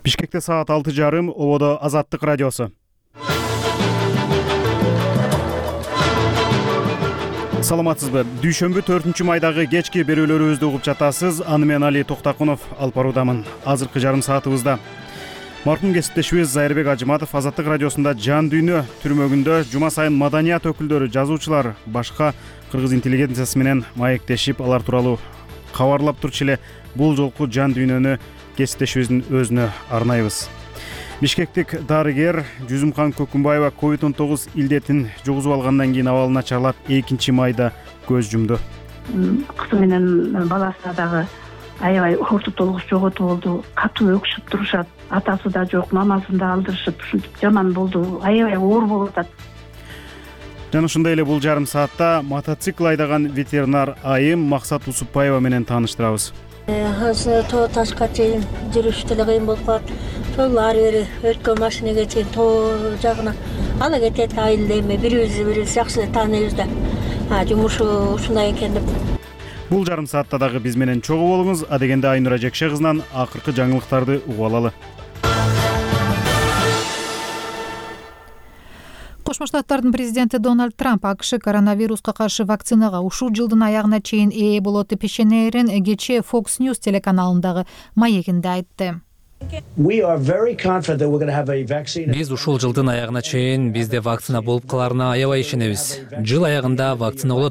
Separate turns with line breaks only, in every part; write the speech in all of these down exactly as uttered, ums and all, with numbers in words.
Бишкекте саат алты жарым, ободо Азаттык радиосу. Саламатсызбы? Дүйшөмбү төртүнчү майдагы кечки берүүлөрүбүздү угуп жатасыз. Аны мен Али Токтакунов алып баруудамын. Азыркы жарым саатыбызда маркум кесиптешибиз Зайырбек Ажыматов Азаттык радиосунда жан дүйнө түрмөгүндө жума сайын маданият өкүлдөрү, жазуучулар, башка кыргыз интеллигенциясы менен маектешип, алар тууралуу кабарлап турчу эле бул жолку жан дүйнөнү кесиптешибиздин өзүнө арнайбыз. Бишкектик дарыгер Жүзүмкан Көкүмбаева ковид он тогуз илдетин жугузуп алгандан кийин абалы начарлап экинчи майда көз жумду.
Кызы менен баласы дагы аябай орту толугуш жоготуп болду. Катуу өкүшүп турушат. Атасы да жок, мамасын да алдырышып, ушинтип жаман болду. Аябай оор болуп атат.
Жана ушундай эле бул жарым саатта мотоцикл айдаган ветеринар айым Максат Усупбаева менен тааныштырабыз.
Азыр тоо ташка чейин жүрүш деле кыйын болуп калат. Сол ары бери өткөн машинеге чейин тоо жагына ала кетет айыл эми бирибизди бирибиз жакшы эле тааныйбыз да. А жумушу ушундай экен деп.
Бул жарым саатта дагы биз менен чогуу болуңуз. Адегенде Айнура Жекше кызынан акыркы жаңылыктарды угуп алалы.
Кошмо Штаттардын президенти Дональд Трамп АКШ коронавируска каршы вакцинага ушул жылдын аягына чейин ээ болот деп ишенерин кечээ Fox News телеканалындагы маегинде айтты.
Биз ушул жылдын аягына чейин бизде вакцина болуп каларына аябай ишенебиз. Жыл аягында вакцина болот.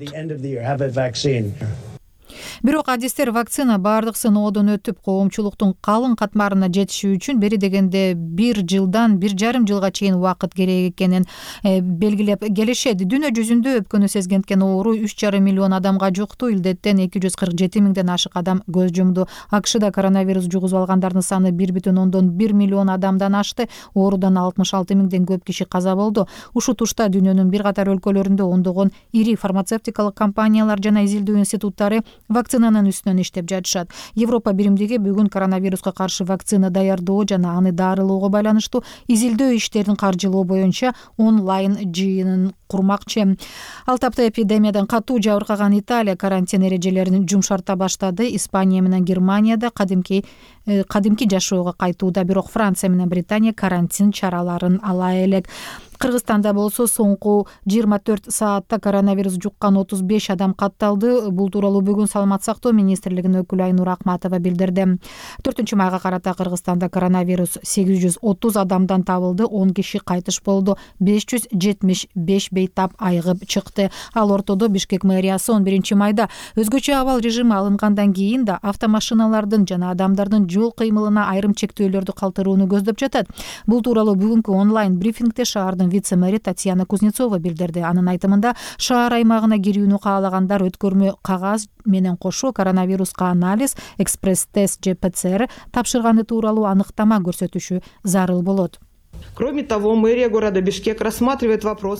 Бирок адистер вакцина баардык сыноодон өтүп, коомчулуктун калың катмарына жетиши үчүн бери дегенде бир жылдан бир жарым жылга чейин убакыт керек экенин белгилеп келишет. Дүйнө жүзүндө өпкөнү сезгенткен оору үч жарым миллион адамга жукту. Илдеттен эки жүз кырк жети миңден ашык адам көз жумду. АКШда коронавирус жугузуп алгандардын саны бир бүтүн ондон бир миллион адамдан ашты. Оорудан алтымыш алты миңден көп киши каза болду. Ушул тушта дүйнөнүн бир катар өлкөлөрүндө ондогон ири фармацевтикалык компаниялар жана изилдөө институттары вакцинанын үстүнөн иштеп жатышат. Европа биримдиги бүгүн коронавируска каршы вакцина даярдоо жана аны дарылоого байланыштуу изилдөө иштерин каржылоо боюнча онлайн жыйынын курмакчы. Ал тапта эпидемиядан катуу жабыркаган Италия карантин эрежелерин жумшарта баштады. Испания менен Германияда кадимки кадимки жашоого кайтууда, бирок Франция менен Британия карантин чараларын ала элек. Кыргызстанда болсо соңку жыйырма төрт саатта коронавирус жуккан отуз беш адам катталды. Бул тууралуу бүгүн Саламат сактоо министрлигинин өкүлү Айнура Акматова билдирди. төртүнчү майга карата Кыргызстанда коронавирус сегиз жүз отуз адамдан табылды, он киши кайтыш болду, беш жүз жетимиш беш бейтап айыгып чыкты. Ал ортодо Бишкек мэриясы он биринчи майда өзгөчө абал режими алынгандан кийин да автомашиналардын жана адамдардын жол кыймылына айрым чектөөлөрдү калтырууну көздөп жатат. Бул тууралуу бүгүнкү онлайн брифингде шаардын вице-мэри Татьяна Кузнецова билдирди. Анын айтымында шаар аймагына кирүүнү каалагандар өткөрмө кагаз менен кошо коронавируска анализ, экспресс-тест же ПЦР тапшырганы тууралуу аныктама көрсөтүшү зарыл болот.
Кроме того, мэрия города Бишкек рассматривает вопрос.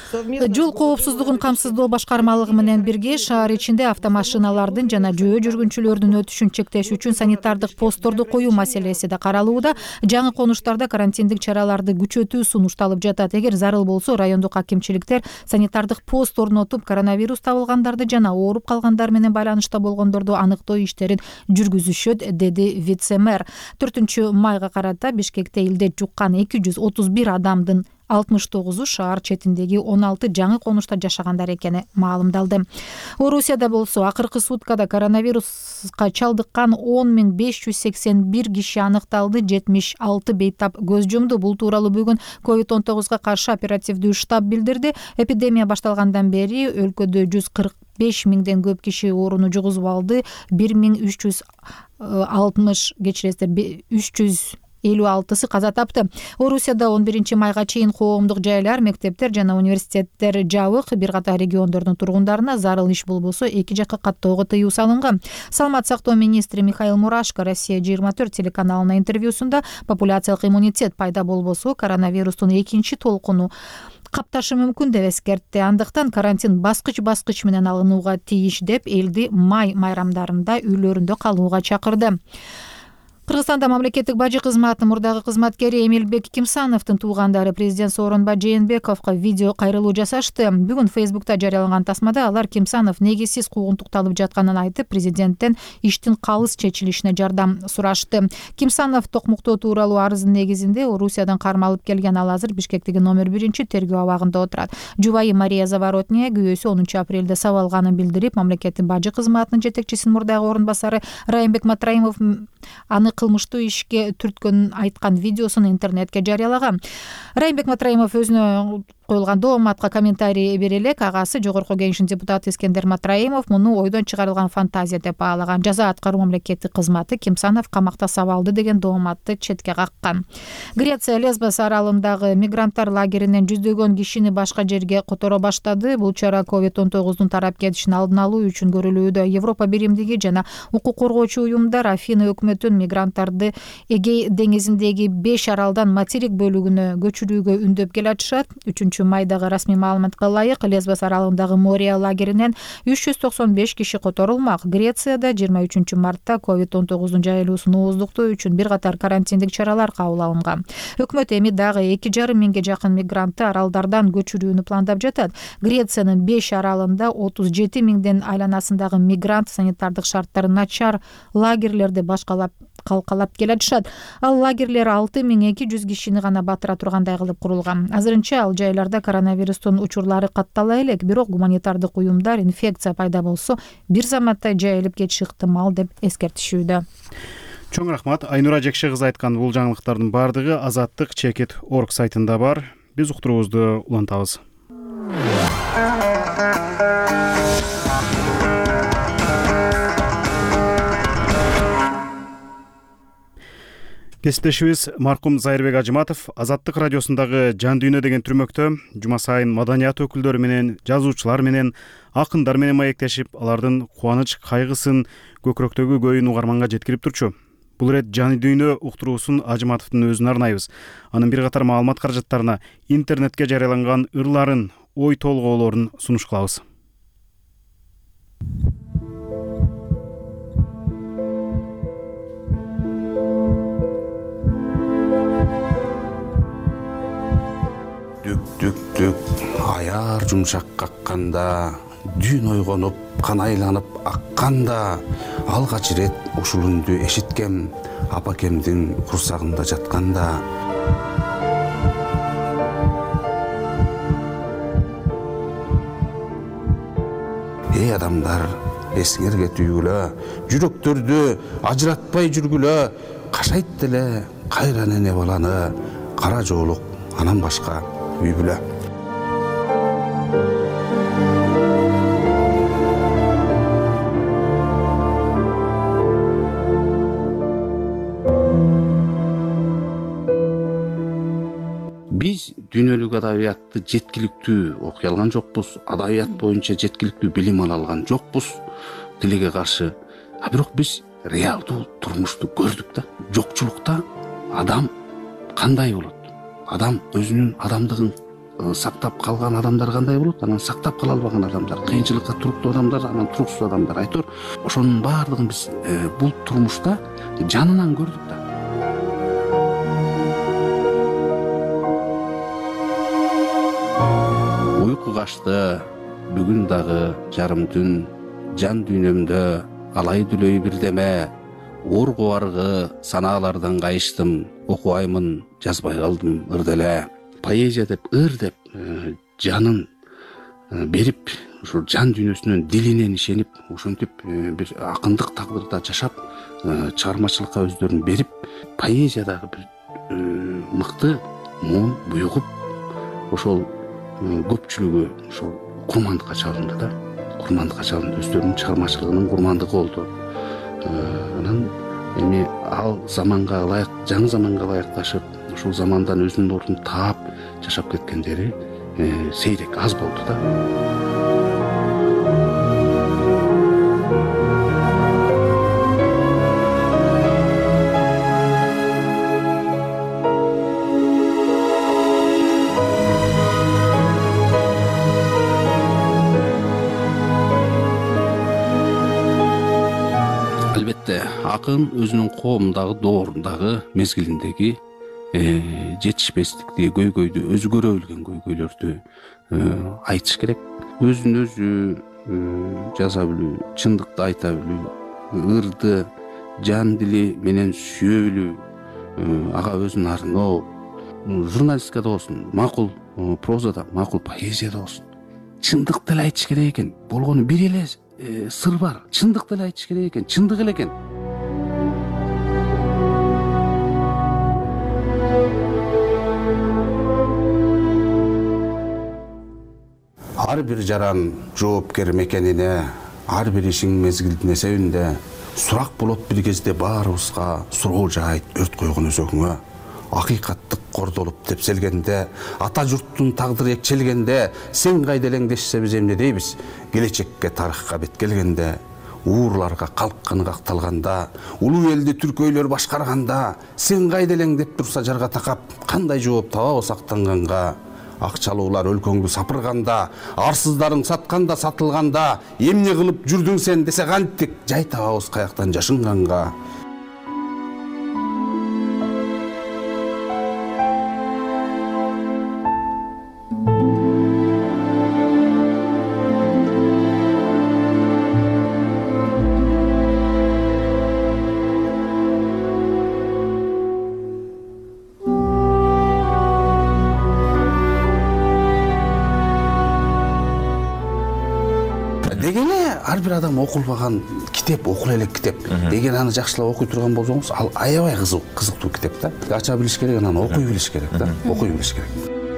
Жол коопсуздугун камсыздоо башкармалыгы менен бирге шаар ичинде автомашиналардын жана жөө жүргүнчүлөрдүн өтүшүн чектеш үчүн санитардык постторду коюу маселеси да каралууда. Жаңы конуштарда карантиндик чараларды күчөтүү сунушталып жатат. Эгер зарыл болсо, райондук акимчиликтер санитардык пост орнотуп, коронавирус табылгандарды жана ооруп калгандар менен байланышта болгондорду аныктоо иштерин жүргүзүшөт, деди вице-мэр. төртүнчү майга карата Бишкекте илдет жуккан эки жүз отуз бир адамдын алтымыш тогузу шаар четиндеги он алты жаңы конушта жашагандар экени маалымдалды. Орусияда болсо акыркы суткада коронавируска чалдыккан он миң беш жүз сексен бир киши аныкталды, жетимиш алты бейтап көз жумду. Бул тууралуу бүгүн ковид он тогузга каршы оперативдүү штаб билдирди. Эпидемия башталгандан бери өлкөдө жүз кырк беш миңден көп киши ооруну жугузуп алды. бир миң үч жүз алтымыш кечиресиздер үч жүз элүү алтысы каза тапты. Орусияда он биринчи майга чейин коомдук жайлар, мектептер жана университеттер жабык. Бир катар региондордун тургундарына зарыл иш болбосо эки жакка каттоого тыюу салынган. Саламат сактоо министри Михаил Мурашко Россия жыйырма төрт телеканалына интервьюсунда популяциялык иммунитет пайда болбосо коронавирустун экинчи толкуну капташы мүмкүн деп эскертти. Андыктан карантин баскыч-баскыч менен алынууга тийиш деп элди май майрамдарында үйлөрүндө калууга чакырды. Кыргызстанда мамлекеттик бажы кызматынын мурдагы кызматкери Эмилбек Кимсановдун туугандары президент Сооронбай Жээнбековго видео кайрылуу жасашты. Бүгүн Фейсбукта жарыяланган тасмада алар Кимсанов негизсиз куугунтукталып жатканын айтып, президенттен иштин калыс чечилишине жардам сурашты. Кимсанов токмуктоо тууралуу арыздын негизинде Орусиядан кармалып келген, ал азыр Бишкектеги номер биринчи тергөө абагында отурат. Жубайы Мария Заворотняя күйөөсү онунчу апрелде сабалганын билдирип, мамлекеттик бажы кызматынын жетекчисинин мурдагы орун басары Райымбек Матраимов аны кылмыштуу ишке түрткөнүн айткан видеосун интернетке жарыялаган. Райымбек Матраимов өзүнө коюлган дооматка комментарий бере элек агасы жогорку кеңештин депутаты Искендер Матраимов муну ойдон чыгарылган фантазия деп баалаган. Жаза аткаруу мамлекеттик кызматы Кимсанов камакта сабалды деген дооматты четке каккан. Греция Лесбос аралындагы мигранттар лагеринен жүздөгөн кишини башка жерге которо баштады. Бул чара ковид он тогуздун тарап кетишин алдын алуу үчүн көрүлүүдө. Европа биримдиги жана укук коргоочу уюмдар Афина өкмөтүн мигранттарды Эгей деңизиндеги беш аралдан материк бөлүгүнө көчүрүүгө үндөп келатышат. үчүнчү майдагы расмий маалыматка ылайык Лесбос аралындагы Мория лагеринен үч жүз токсон беш киши которулмак. Грецияда жыйырма үчүнчү мартта ковид он тогуздун жайылуусун ооздуктоо үчүн бир катар карантиндик чаралар кабыл алынган. Өкмөт эми дагы эки жарым миңге жакын мигрантты аралдардан көчүрүүнү пландап жатат. Грециянын беш аралында отуз жети миңден айланасындагы мигрант санитардык шарттары начар лагерлерди башкалап калкалап келатышат. Ал лагерлер алты миң эки жүз кишини гана батыра тургандай кылып курулган. Азырынча ал жайларда коронавирустун учурлары каттала элек, бирок гуманитардык уюмдар инфекция пайда болсо бир заматта жайылып кетиши ыктымал деп эскертишүүдө.
Чоң рахмат. Айнура Жекше кызы айткан бул жаңылыктардын баардыгы Азаттык чекит орг сайтында бар. Биз уктуруубузду улантабыз. Кесиптешибиз маркум Зайырбек Ажыматов Азаттык радиосундагы Жан дүйнө деген түрмөктө жума сайын маданият өкүлдөрү менен, жазуучулар менен, акындар менен маектешип, алардын кубаныч кайгысын, көкүрөктөгү көйүн угарманга жеткирип турчу. Бул ирет Жан дүйнө уктуруусун Ажыматовдун өзүнө арнайбыз. Анын бир катар маалымат каражаттарына, интернетке жарыяланган ырларын, ой толгоолорун сунуш кылабыз.
Дүк-дүк-дүк аяр жумшак какканда, дүйн ойгонуп, кан айланып акканда, алгач ирет ушул үндү эшиткем апакемдин курсагында жатканда. Эй адамдар, эсиңерге түйгүлө, жүрөктөрдү ажыратпай жүргүлө, кашайт деле кайран эне баланы, кара жоолук анан башка үй бүлө. Биз дүйнөлүк адабиятты жеткиликтүү окуй алган жокпуз, адабият боюнча жеткиликтүү билим ала алган жокпуз тилге каршы. А бирок биз реалдуу турмушту көрдүк да. Жокчулукта адам кандай болот? Адам өзүнүн адамдыгын сактап калган адамдар кандай болот? Анан сактап кала албаган адамдар, кыйынчылыкка туруктуу адамдар, анан туруксуз адамдар. Айтор, ошонун баардыгын биз бул турмушта жанынан көрдүк да. Уйку качты, бүгүн дагы жарым түн, жан дүйнөмдө алай дүлөй бирдеме, оргу аргы санаалардан кайыштым, окубаймын, жазбай калдым ыр деле. Поэзия деп, ыр деп жанын берип, ушу жан дүйнөсүнөн, дилинен ишенип, ошентип бир акындык тагдырда жашап, чыгармачылыкка өздөрүн берип, поэзиядагы бир мыкты муун буйгуп, ошол көпчүлүгү ошол курмандыкка чалынды да. Курмандыкка чалынды, өздөрүнүн чыгармачылыгынын курмандыгы болду. Анан эми ал заманга ылайык, жаңы заманга ылайыкташып, ушул замандан өзүнүн ордун таап жашап кеткендери сейрек, аз болду да. акын өзүнүн коомундагы доорундагы мезгилиндеги жетишпестикти, көйгөйдү, өзү көрө билген көйгөйлөрдү айтыш керек. Өзүн өзү жаза билүү, чындыкты айта билүү, ырды жан дили менен сүйө билүү, ага өзүн арноо, журналистикада болсун, макул прозада, макул поэзияда болсун чындыкты эле айтыш керек экен. Болгону бир эле сыр бар, чындыкты эле айтыш керек экен, чындык эле экен. Ар бир жаран жоопкер мекенине, ар бир ишиң мезгилдин эсебинде, сурак болот бир кезде баарыбызга, суроо жаайт өрт койгон өзөгүңө. Акыйкаттык кордолуп тепселгенде, ата журттун тагдыры экчелгенде, сен кайда элеңдешсе биз эмне дейбиз? Келечекке, тарыхка бет келгенде, уурларга калкканы какталганда, улуу элди түркөйлөр башкарганда, сен кайда элең деп турса жарга такап, кандай жооп табабыз актанганга? Акчалуулар өлкөңдү сапырганда, арсыздарың сатканда, сатылганда, эмне кылып жүрдүң сен десе кантип жай табабыз каяктан жашынганга? Дегене ар бир адам окулбаган китеп, окул элек китеп деген аны жакшылап окуй турган болсоңуз, ал аябай кызыктуу китеп да. Ача билиш керек, анан окуй билиш керек да, окуй билиш керек.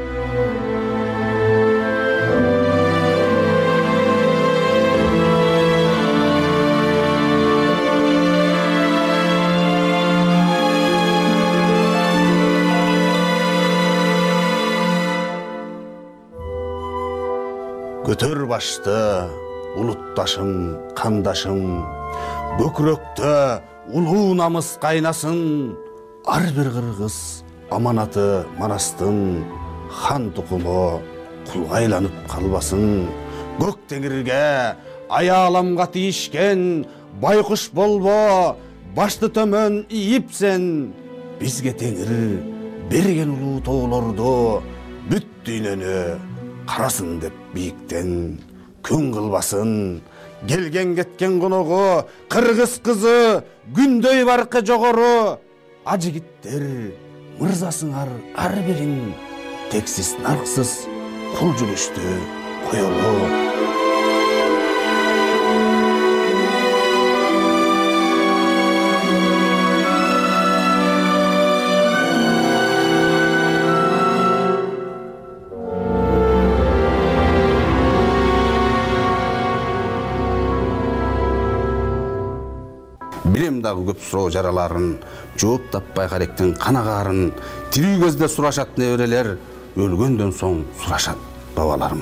Көтөр башты улутташың, кандашың, бөкүрөктө улуу намыс кайнасын, ар бир кыргыз аманаты манастын, хан тукуму кулга айланып калбасын. Көк теңирге аяламга тийишкен байкуш болбо, башты төмөн ийипсен, бизге теңир берген улуу тоолорду, бүт дүйнөнү карасын деп бийиктен күн кылбасын. Келген кеткен коногу кыргыз кызы күндөй баркы жогору, ажигиттер мырзасыңар ар бириң тексиз нарксыз кул жүрүштү коелу. Билем дагы көп суроо жараларын, жооп таппай каректин канагаарын, тирүү кезде сурашат неберелер, өлгөндөн соң сурашат бабаларым.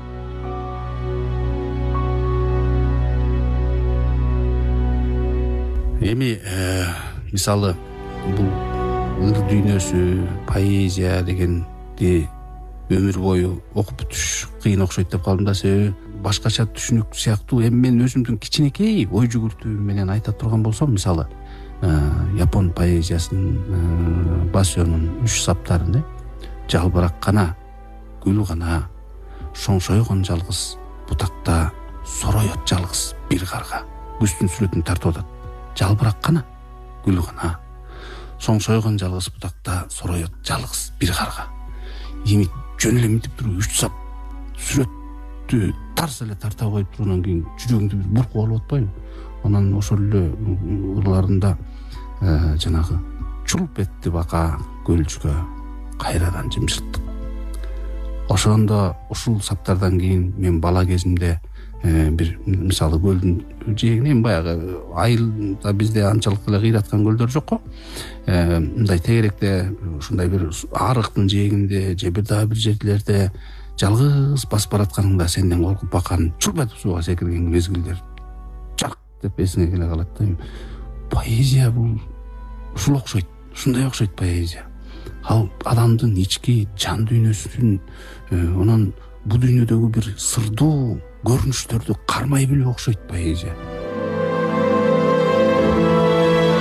Эми мисалы бул ыр дүйнөсү, поэзия дегенди өмүр бою окуп бүтүш кыйын окшойт деп калдым да, себеби башкача түшүнүк сыяктуу. Эми мен өзүмдүн кичинекей ой жүгүртүүм менен айта турган болсом, мисалы Япон поэзиясынын Басёнун үч саптарын, жалбырак гана, гүл гана, шоңшойгон жалгыз бутакта сороёт жалгыз бир карга. Күздүн сүрөтүн тартып атат. Жалбырак гана, гүл гана, шоңшойгон жалгыз бутакта сороёт жалгыз бир карга. Эми жөн эле мынтип туруп үч сап сүрөттү тарс эле тарта коюп тургандан кийин жүрөгүңдү бир буркуп алып атпайбы? Анан ошол эле ырларында жанагы чулп этти бака көлчүгө кайрадан жымшырттык. Ошондо ушул саптардан кийин мен бала кезимде бир мисалы көлдүн жээгине, баягы айылда бизде анчалык эле кыйраткан көлдөр жок го. Мындай тегеректе ушундай бир арыктын жээгинде же бир дагы бир жерлерде жалгыз басып баратканыңда сенден коркуп бакан чулп этип сууга секирген мезгилдер жарк деп эсиңе келе калат да. Поэзия бул ушул окшойт, ушундай окшойт поэзия. Ал адамдын ички жан дүйнөсүн, анан бул дүйнөдөгү бир сырдуу көрүнүштөрдү кармай билүү окшойт поэзия.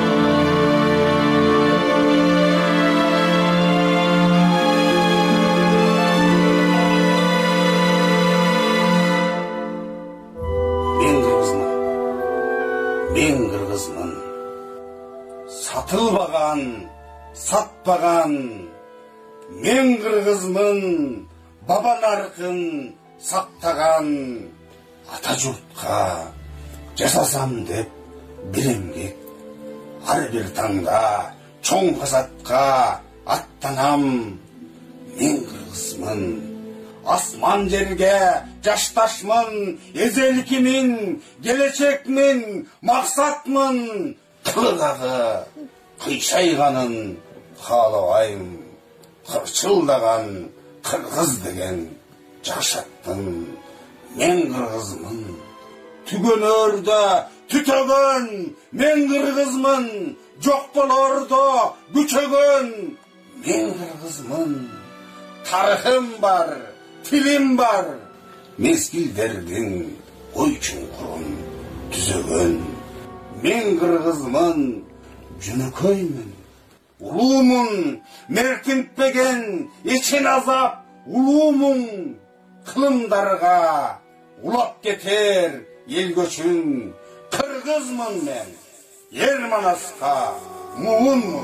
сатпаган, мен кыргызмын, баба наркын сактаган, ата журтка жасасам деп бир эмгек, ар бир таңда чоң казатка аттанам. Мен кыргызмын, асман жерге жашташмын, эзеликимин, келечекмин, максатмын. Кылдагы кыйшайганын каалабайм, кырчылдаган кыргыз деген жашаттым. Мен кыргызмын, түгөнөрдө түтөгөн, мен кыргызмын, жок болордо күчөгөн. Мен кыргызмын, тарыхым бар, тилим бар, мезгилдердин ой чуңкурун түзөгөн. Мен кыргызмын, жөнөкөймүн, улуумун, меркинтпеген эчин азап улуумун. Кылымдарга улап кетер ел көчүн, кыргызмын мен, ер манаска муунмун.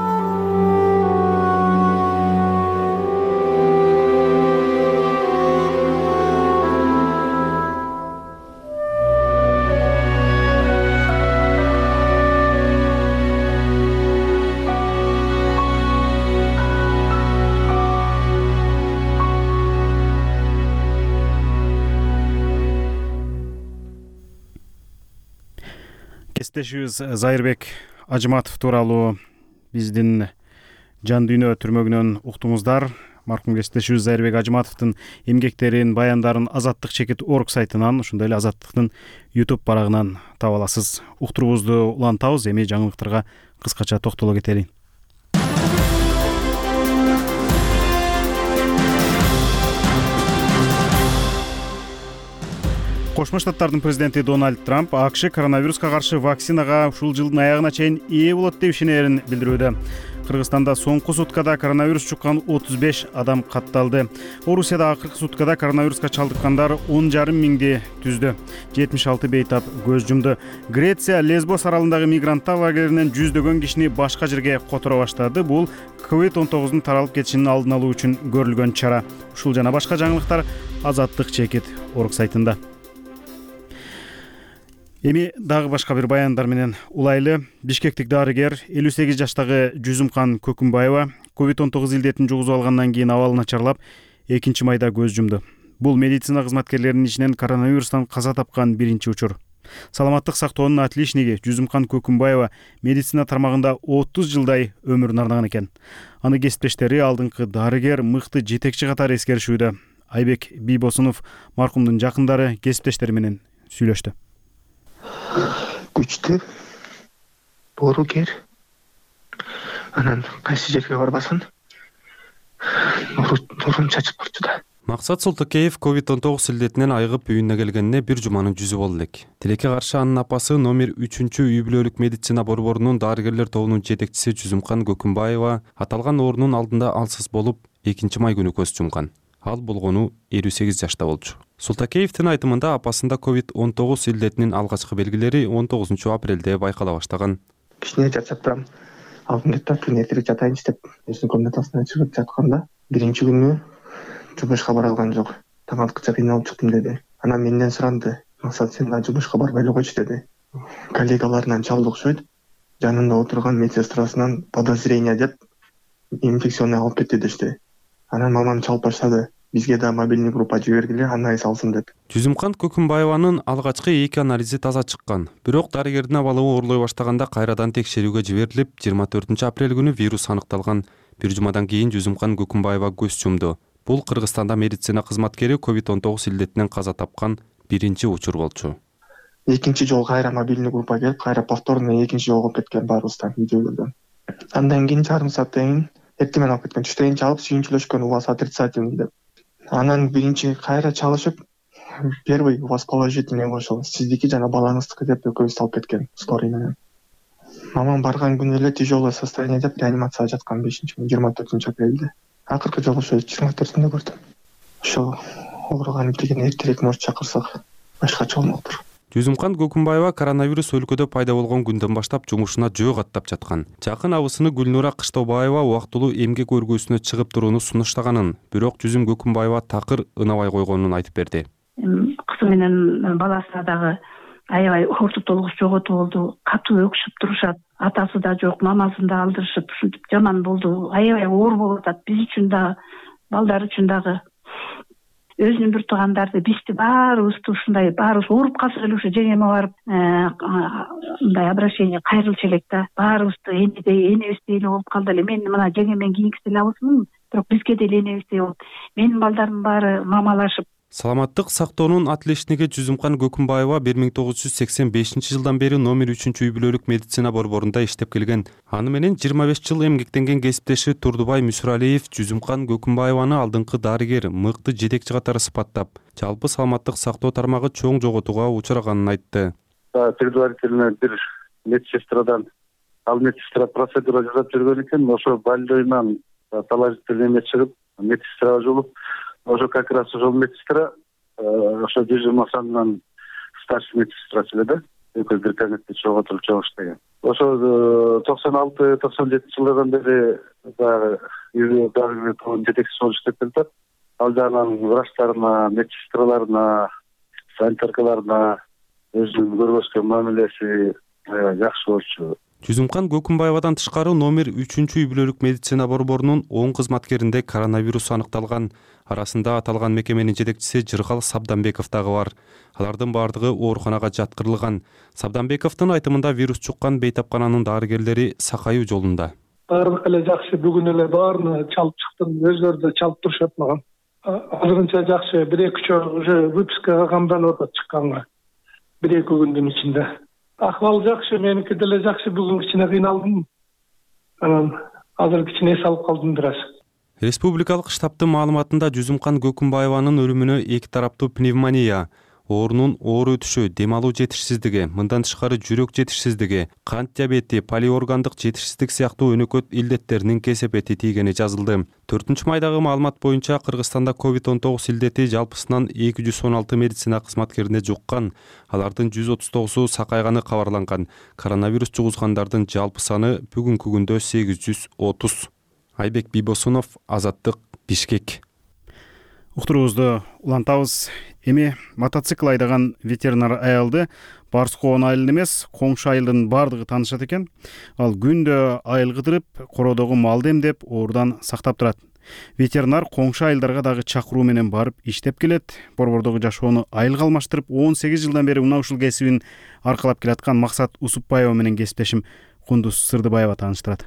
Кесиптешибиз Зайырбек Ажыматов тууралуу биздин жан дүйнө түрмөгүнөн уктуңуздар. Маркум кесиптешибиз Зайырбек Ажыматовдун эмгектерин, баяндарын Азаттык чекит орг сайтынан, ошондой эле Азаттыктын YouTube барагынан таба аласыз. Уктуруубузду улантабыз, эми жаңылыктарга кыскача токтоло кетели. Кошмо Штаттардын президенти Дональд Трамп АКШ коронавируска каршы вакцинага ушул жылдын аягына чейин ээ болот деп ишенерин билдирүүдө. Кыргызстанда соңку суткада коронавирус чуккан отуз беш адам катталды. Орусияда акыркы суткада коронавируска чалдыккандар он жарым миңди түздү. жетимиш алты бейтап көз жумду. Греция Лесбос аралындагы мигранттар лагеринен жүздөгөн кишини башка жерге которо баштады. Бул ковид он тогуздун таралып кетишинин алдын алуу үчүн көрүлгөн чара. Ушул жана башка жаңылыктар Азаттык чекит орг сайтында. Эми дагы башка бир баяндар менен улайлы. Бишкектик дарыгер элүү сегиз жаштагы Жүзүмкан Көкүмбаева ковид он тогуз илдетин жугузуп алгандан кийин абалы начарлап экинчи майда көз жумду. Бул медицина кызматкерлеринин ичинен коронавирустан каза тапкан биринчи учур. Саламаттык сактоонун отличниги Жүзүмкан Көкүмбаева медицина тармагында отуз жылдай өмүрүн арнаган экен. Аны кесиптештери алдыңкы дарыгер, мыкты жетекчи катары эскеришүүдө. Айбек Бийбосунов маркумдун жакындары кесиптештери менен сүйлөштү.
Күчтүү, боорукер, анан кайсы жерге барбасын нурун чачып турчу да.
Максат Султакеев ковид он тогуз илдетинен айыгып үйүнө келгенине бир жуманын жүзү болду элек. Тилекке каршы анын апасы номер үчүнчү үй бүлөлүк медицина борборунун дарыгерлер тобунун жетекчиси Жүзүмкан Көкүмбаева аталган оорунун алдында алсыз болуп экинчи май күнү көз жумган. Ал болгону элүү сегиз жашта болчу. Султакеевдин айтымында апасында ковид он тогуз илдетинин алгачкы белгилери он тогузунчу апрелде байкала баштаган.
Кичине чачап турам. Алдым кетип, күн эртеге жатайынчы деп, өзүнүн комнатасына чыгып жатканда, биринчи күнү жумушка бара алган жок. Таң аткыча кыйналып чыктым деди. Анан менден суранды. Максат, сен да жумушка барбай эле койчу деди. Коллегаларынан чалды окшойт. Жанында отурган медсестрасынан подозрение деп инфекционный алып кетти дешти. Анан мамам чалып баштады. Бизге да мобильный группа жибергиле, анализ алсын деп.
Жүзүмкан Көкүмбаеванын алгачкы эки анализи таза чыккан. Бирок дарыгердин абалы оорлой баштаганда кайрадан текшерүүгө жиберилип, жыйырма төртүнчү апрель күнү вирус аныкталган. Бир жумадан кийин Жүзүмкан Көкүмбаева көз жумду. Бул Кыргызстанда медицина кызматкери ковид он тогуз илдетинен каза тапкан биринчи учур болчу.
Экинчи жолу кайра мобильный группа келип, кайра повторно экинчи жолу кеткен баарыбыздан видеолордон. Андан кийин жарым сааттан кийин эртемен алып кеткен. Түштөн чалып сүйүнчүлөшкөн, у вас отрицательный деп. Анан биринчи кайра чалышып, первый у вас положительный болчу. Сиздики жана балаңыздыкы деп экөөбүздү алып кеткен скорый менен. Мамам барган күнү эле тяжелое состояние деп реанимацияга жаткан бешинчи күнү жыйырма төртүнчү апрелде. Акыркы жолу ошо жыйырма төртүндө көрдүм. Ошо ооруган кийин эртерээк может чакырсак башкача болмоктур.
Жүзүмкан Көкүмбаева коронавирус өлкөдө пайда болгон күндөн баштап жумушуна жөө каттап жаткан. Жакын абысыны Гүлнура Кыштобаева убактылуу эмгек өргүүсүнө чыгып турууну сунуштаганын, бирок Жүзүм Көкүмбаева такыр ынабай койгонун айтып берди.
Кызы менен баласына дагы аябай ортуп толгуш жоготуу болду. Катуу өкүшүп турушат. Атасы да жок, мамасын да алдырышып, ушинтип жаман болду. Аябай оор болуп атат. Биз үчүн дагы, балдар үчүн дагы. Өзүнүн бир туугандарды бизди баарыбызды ушундай баарыбыз ооруп калсак эле ушу жеңеме барып мындай обращение кайрылчу элек да. Баарыбызды энедей энебиздей эле болуп калды эле. Мен мына жеңемен кийинкиси эле абысымын, бирок бизге деле энебиздей болуп. Менин балдарымдын баары мамалашып.
Саламаттык сактоонун атлештиги Жүзүмкан Көкүмбаева бир миң тогуз жүз сексен бешинчи жылдан бери номер үчүнчү үй бүлөлүк медицина борборунда иштеп келген. Аны менен жыйырма беш жыл эмгектенген кесиптеши Турдубай Мүсүралиев Жүзүмкан Көкүмбаеваны алдыңкы дарыгер, мыкты жетекчи катары сыпаттап, жалпы саламаттык сактоо тармагы чоң жоготууга учраганын айтты.
Предварительно бир медсестрадан ал медсестра процедура жасап жүргөн экен, ошо больнойнан положительный эме чыгып, медсестрага жолуп, ошо как раз ошол медсестра ошо Жүзүм Асандан старший медсестра эле да, экөө бир кабинетте чогулуп чогуу иштеген. Ошо токсон алты токсон жети жылдардан бери дагы дагы жетекчиси болуп иштеп келатат. Ал жагынан врачтарына, медсестраларына, санитаркаларына өзүнүн көргөзгөн мамилеси жакшы болчу.
Жүзүмкан Көкүмбаевадан тышкары номер үчүнчү үй бүлөлүк медицина борборунун он кызматкеринде коронавирус аныкталган. Арасында аталган мекеменин жетекчиси Жыргал Сабданбеков дагы бар. Алардын бардыгы ооруканага жаткырылган. Сабданбековдун айтымында вирус чуккан бейтапкананын дарыгерлери сакаюу жолунда.
Бардык эле жакшы, бүгүн эле баарына чалып чыктым. Өзлөрү да чалып турушат мага. Азырынча жакшы, бир эки үч уже выпискага камданып атат чыкканга. бир эки күндүн ичинде. Акыбал жакшы, меники деле жакшы, бүгүн кичине кыйналдым. Анан азыр кичине эс алып калдым бир аз.
Республикалык штабтын маалыматында Жүзүмкан Көкүмбаеванын өлүмүнө эки тараптуу пневмония, оорунун оор өтүшү, дем алуу жетишсиздиги, мындан тышкары жүрөк жетишсиздиги, кант диабети, полиоргандык жетишсиздик сыяктуу өнөкөт илдеттеринин кесепети тийгени жазылды. төртүнчү майдагы маалымат боюнча Кыргызстанда ковид он тогуз илдети жалпысынан эки жүз он алты медицина кызматкерине жуккан. Алардын жүз отуз тогузу сакайганы кабарланган. Коронавирус жугузгандардын жалпы саны бүгүнкү күндө сегиз жүз отуз. Айбек Бибосунов, Азаттык, Бишкек.
Уктуруубузду улантабыз. Эми мотоцикл айдаган ветеринар аялды барскоон айыл эмес, коңшу айылдын бардыгы таанышат экен. Ал күндө айыл кыдырып, кородогу малды эмдеп, оорудан сактап турат. Ветеринар коңшу айылдарга дагы чакыруу менен барып иштеп келет. Борбордогу жашоону айылга алмаштырып, он сегиз жылдан бери мына ушул кесибин аркалап келаткан Максат Усупбаева менен кесиптешим Кундуз Сырдыбаева тааныштырат.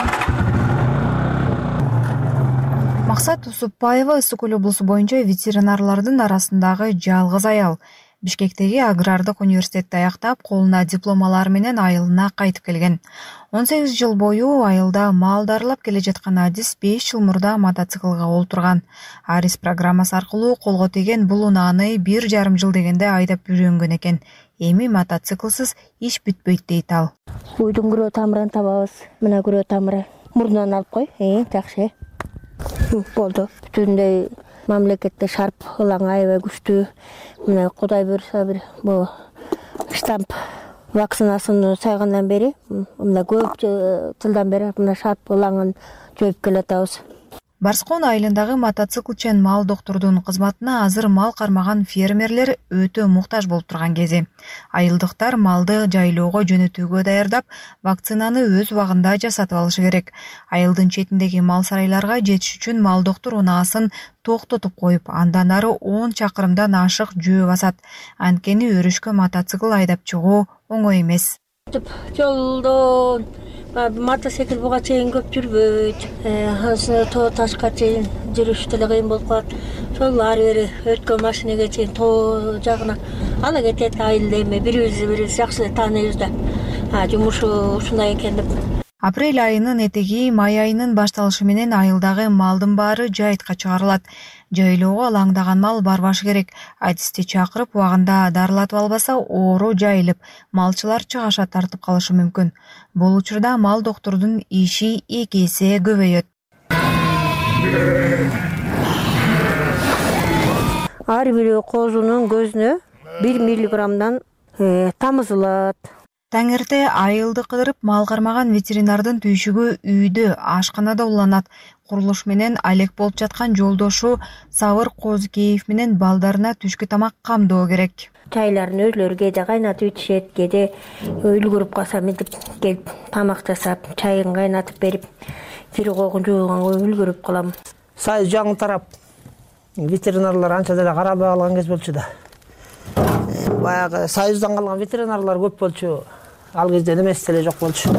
Максат Усупбаева Ысык Көл облусу боюнча ветеринарлардын арасындагы жалгыз аял. Бишкектеги агрардык университетти аяктап, колуна дипломалар менен айылына кайтып келген. он сегиз жыл бою айылда мал дарылап келе жаткан адис беш жыл мурда мотоциклга олтурган. Арис программасы аркылуу колго тийген бул унааны бир жарым жыл дегенде айдап үйрөнгөн экен. Эми мотоциклсыз иш бүтпөйт дейт ал.
Уйдун күрөө тамырын табабыз. Мына күрөө тамыры. Мурдунан алып кой. Э, жакшы. Болду. Бүтүндөй мамлекетте шарп ылаң аябай күчтүү. Мына Кудай буйруса бир бул штамп вакцинасын сайгандан бери, мына көп жылдан бери мына шарп ылаңын жоюп келатабыз.
Барскоон айылындагы мотоциклчен мал доктурдун кызматына азыр мал кармаган фермерлер өтө муктаж болуп турган кези. Айылдыктар малды жайлоого жөнөтүүгө даярдап, вакцинаны өз убагында жасатып алышы керек. Айылдын четиндеги мал сарайларга жетиш үчүн мал доктур унаасын токтотуп коюп, андан ары он чакырымдан ашык жөө басат. Анткени өрүшкө мотоцикл айдап чыгуу оңой эмес.
Жолдон мотоцикл буга чейин көп жүрбөйт. Азыр тоо ташка чейин жүрүш деле кыйын болуп калат. Ошол ары бери өткөн машинеге чейин тоо жагына ала кетет айылда эми бирибизди бирибиз жакшы эле тааныйбыз да. Жумушу ушундай экен деп.
Апрель айынын этеги май айынын башталышы менен айылдагы малдын баары жайтка чыгарылат. Жайлоого алаңдаган мал барбашы керек. Адисти чакырып убагында дарылатып албаса оору жайылып, малчылар чыгаша тартып калышы мүмкүн. Бул учурда мал доктурдун иши эки эсе көбөйөт.
Ар бир коозунун көзүнө бир миллиграммдан тамызылат.
Таң эрте айылды кыдырып мал кармаган ветеринардын түйшүгү үйдө ашканада уланат. Курулуш менен алек болуп жаткан жолдошу Сабыр Козукеев менен балдарына түшкү тамак камдоо керек.
Чайларын өзлөрү кээде кайнатып ичишет, кээде үлгүрүп калса мынтип келип тамак жасап, чайын кайнатып берип, кири койгон жууганга үлгүрүп калам.
Сайыз жаңы тарап ветеринарлар анча деле каралбай калган кез болчу да. Баягы Союздан калган ветеринарлар көп болчу. Ал кезде немеси деле жок болчу.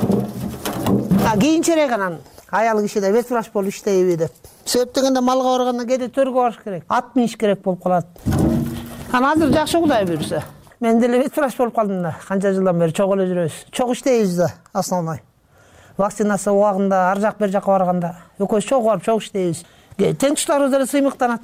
А кийинчерээк анан аял киши да ветврач болуп иштейби деп. Себеп дегенде малга баргандан кээде төргө барыш керек, ат миниш керек болуп калат. Анан азыр жакшы Кудай буйруса. Мен деле ветврач болуп калдым да. Канча жылдан бери чогуу эле жүрөбүз. Чогуу иштейбиз да, основной. Вакцинация убагында ар жак бер жакка барганда экөөбүз чогуу барып чогуу иштейбиз. Тең туштарыбыз деле сыймыктанат.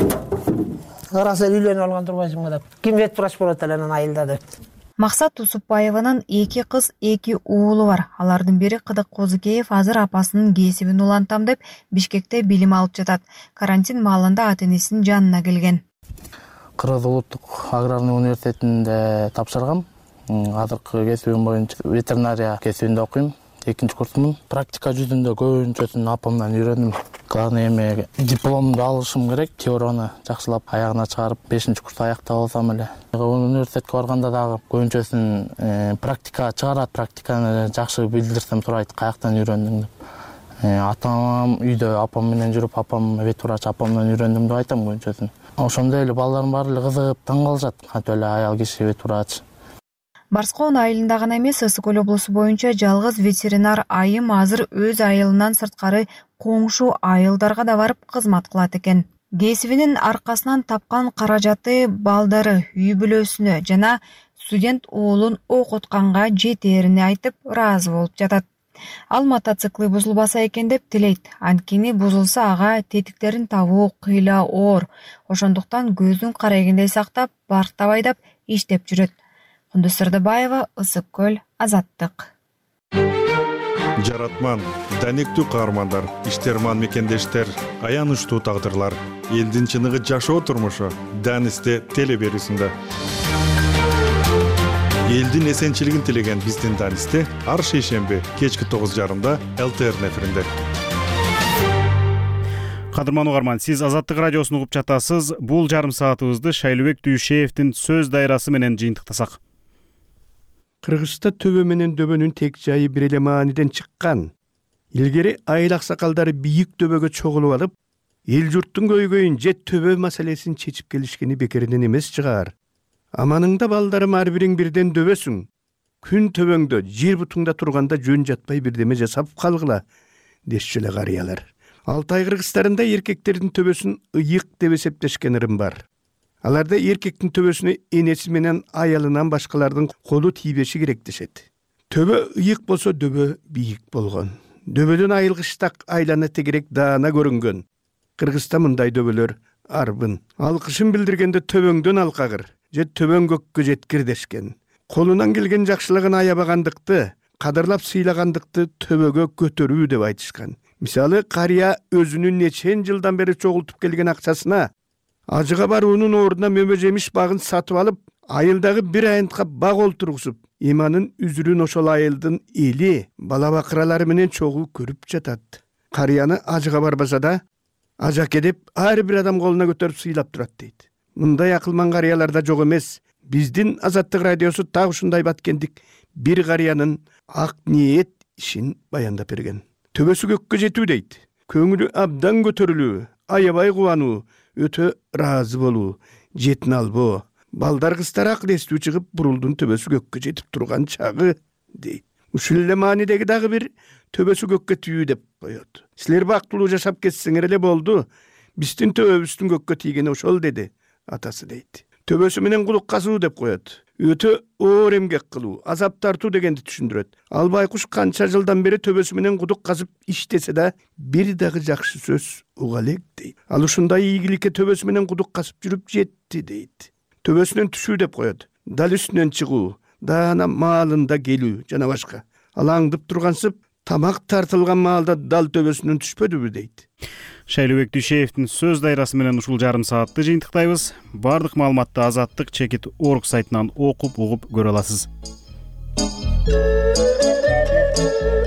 Арасы үйлөнүп алган турбайсыңбы деп. Ким ветврач болот эле анан айылда деп.
Максат Тусупбаеванын эки кыз, эки уулу бар. Алардын бири Кыдык Козукеев азыр апасынын кесибин улантам деп Бишкекте билим алып жатат. Карантин маалында ата-энесинин жанына келген.
Кыргыз улуттук аграрный университетинде тапшыргам. Азыркы кесибим боюнча ветеринария кесибинде окуйм. Экинчи курсумун. Практика жүзүндө көбүнчөсүн апамдан үйрөндүм. Главный эме дипломду алышым керек. Теорияны жакшылап аягына чыгарып бешинчи курста аяктап алсам эле. Университетке барганда дагы көбүнчөсүн практика чыгарат. Практиканы жакшы билдирсем сурайт, каяктан үйрөндүң деп. Атам үйдө апам менен жүрүп, апам ветврач, апамдан үйрөндүм деп айтам көбүнчөсүн. Ошондой эле балдарым баары эле кызыгып таң калышат. Кантип эле аял киши ветврач.
Барскоон айылында гана эмес, Ысык Көл облусу боюнча жалгыз ветеринар айым азыр өз айылынан сырткары коңшу айылдарга да барып кызмат кылат экен. Кесибинин аркасынан тапкан каражаты балдары, үй бүлөсүнө жана студент уулун окутканга жетээрини айтып ыраазы болуп жатат. Ал мотоцикли бузулбаса экен деп тилейт. Анткени бузулса ага тетиктерин табуу кыйла оор. Ошондуктан көздүн карайгындай сактап, барктап айдап иштеп жүрөт. Кундуз Сырдыбаева, Ысык Көл, Азаттык.
Жаратман, данектүү каармандар, иштерман мекендештер, аянычтуу тагдырлар, элдин чыныгы жашоо турмушу Данисте теле берүүсүндө. Элдин эсенчилигин тилеген биздин Данисте ар шейшемби кечки тогуз жарымда эл тэ эр эфиринде.
Кадырман угарман, сиз Азаттык радиосун угуп жатасыз. Бул жарым саатыбызды Шайлыбек Дүйшеевдин сөз дайрасы менен жыйынтыктасак.
Кыргызста төбө менен дөбөнүн тек жайы бир эле мааниден чыккан. Илгери айыл аксакалдары бийик төбөгө чогулуп алып, эл журттун көйгөйүн же төбө маселесин чечип келишкени бекеринен эмес чыгар. Аманыңда балдарым ар бириң бирден дөбөсүң. Күн төбөңдө, жер бутуңда турганда жөн жатпай бирдеме жасап калгыла, дешчү эле карыялар. Алтай кыргыздарында эркектердин төбөсүн ыйык деп эсептешкен ырым бар. Аларда эркектин төбөсүнө энеси менен аялынан башкалардын колу тийбеши керек дешет. Төбө ыйык болсо дөбө бийик болгон. Дөбөдөн айылгычтак айлана тегерек даана көрүнгөн. Кыргызда мындай дөбөлөр арбын. Алкышын билдиргенде төбөңдөн алкагыр же төбөң көккө жеткир дешкен. Колунан келген жакшылыгын аябагандыкты, кадырлап сыйлагандыкты төбөгө көтөрүү деп айтышкан. Мисалы, карыя өзүнүн нечен жылдан бери чогултуп келген акчасына ажыга баруунун ордуна мөмө жемиш багын сатып алып, айылдагы бир айынтка баг олтургузуп, иманын үзүрүн ошол айылдын эли, бала бакыралары менен чогуу көрүп жатат. Карыяны ажыга барбаса да, ажаке деп ар бир адам колуна көтөрүп сыйлап турат дейт. Мындай акылман карыяларда жок эмес. Биздин Азаттык радиосу так ушундай баткендик бир карыянын ак ниет ишин баяндап берген. Төбөсү көккө жетүү дейт. Көңүлү абдан көтөрүлүү, аябай кубануу, өтө ыраазы болуу, жетин албоо. Балдар кыздар акыл эстүү чыгып, бурулдун төбөсү көккө жетип турган чагы дейт. Ушул эле маанидеги дагы бир төбөсү көккө тийүү деп коет. Силер бактылуу жашап кетсеңер эле болду. Биздин төбөбүздүн көккө тийгени ошол деди атасы дейт. Төбөсү менен кулук казуу деп коет. Өтө оор эмгек кылуу, азап тартуу дегенди түшүндүрөт. Ал байкуш канча жылдан бери төбөсү менен кудук казып иштесе да, бир дагы жакшы сөз уга элек дейт. Ал ушундай ийгиликке төбөсү менен кудук казып жүрүп жетти дейт. Төбөсүнөн түшүү деп коет. Дал үстүнөн чыгуу, даана маалында келүү жана башка. Ал аңдып тургансып, тамак тартылган маалда дал төбөсүнөн түшпөдүбү дейт.
Шайлообек Дүйшеевдин сөз дайрасы менен ушул жарым саатты жыйынтыктайбыз. Бардык маалыматты Азаттык чекит орг сайтынан окуп угуп көрө аласыз.